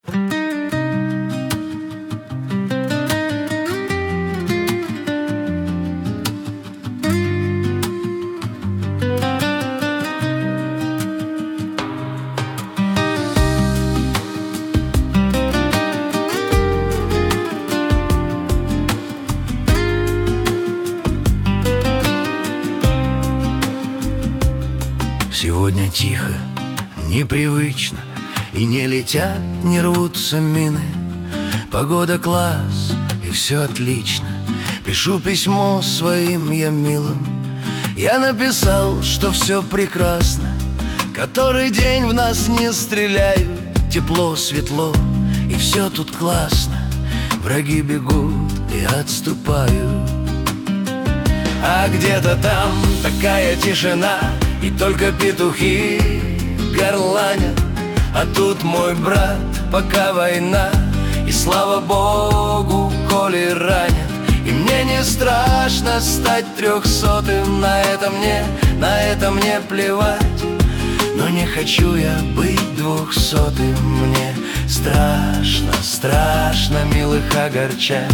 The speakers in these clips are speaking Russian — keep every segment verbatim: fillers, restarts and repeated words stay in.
Сегодня тихо, непривычно, и не летят, не рвутся мины. Погода класс, и все отлично. Пишу письмо своим я милым. Я написал, что все прекрасно. Который день в нас не стреляют. Тепло, светло, и все тут классно. Враги бегут и отступают. А где-то там такая тишина, и только петухи горланят. А тут мой брат, пока война, и слава Богу, коли ранят. И мне не страшно стать трехсотым. На это мне, на это мне плевать. Но не хочу я быть двухсотым. Мне страшно, страшно милых огорчать.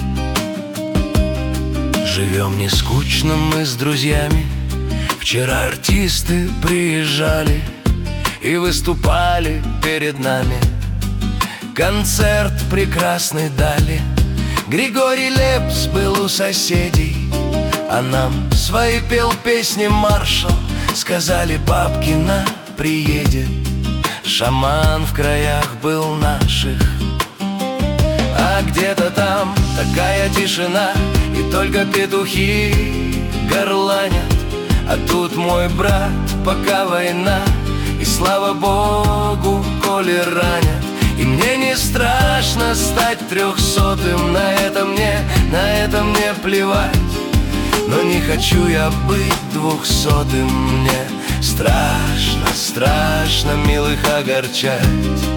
Живем не скучно мы с друзьями. Вчера артисты приезжали и выступали перед нами. Концерт прекрасный дали. Григорий Лепс был у соседей, а нам свои пел песни маршал. Сказали, Бабкина приедет. Шаман в краях был наших. А где-то там такая тишина, и только петухи горланят. А тут мой брат, пока война, и слава Богу, коли ранят. И мне не страшно стать трехсотым. На это мне, на это мне плевать. Но не хочу я быть двухсотым. Мне страшно, страшно милых огорчать.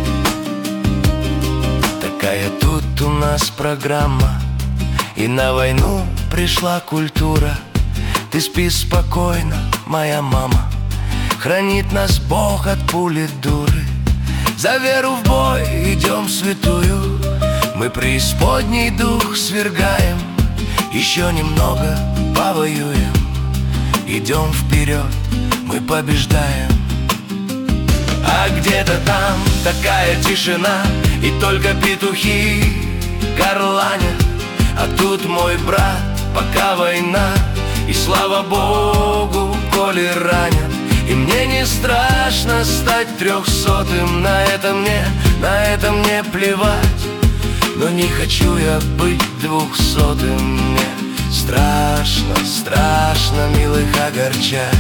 Такая тут у нас программа, и на войну пришла культура. Ты спи спокойно, моя мама, хранит нас Бог от пули дуры. За веру в бой идем святую, мы преисподней дух свергаем. Еще немного повоюем, идем вперед, мы побеждаем. А где-то там такая тишина, и только петухи горланят. А тут мой брат, пока война, и слава Богу, коли ранят. И мне не страшно стать трехсотым. На это мне, на это мне плевать. Но не хочу я быть двухсотым. Мне страшно, страшно милых огорчать.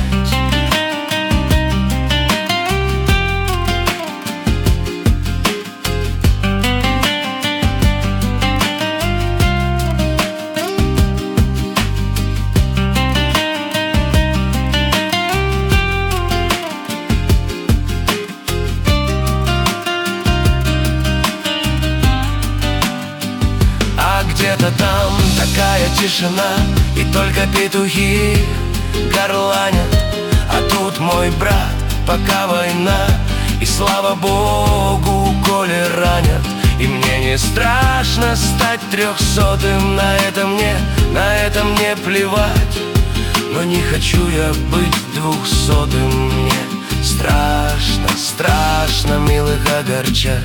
Где-то там такая тишина, и только петухи горланят. А тут мой брат, пока война, и слава Богу, коли ранят. И мне не страшно стать трехсотым. На это мне, на это мне плевать. Но не хочу я быть двухсотым. Мне страшно, страшно милых огорчать.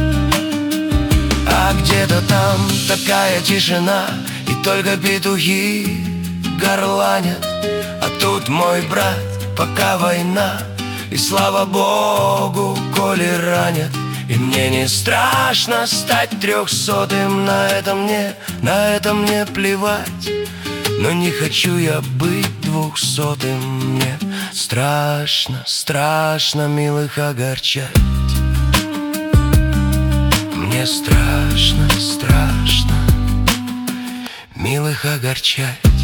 А где-то там такая тишина, и только петухи горланят. А тут мой брат, пока война, и слава Богу, коли ранят. И мне не страшно стать трехсотым. На это мне, на это мне плевать. Но не хочу я быть двухсотым. Мне страшно, страшно милых огорчать. Мне страшно, страшно милых огорчать.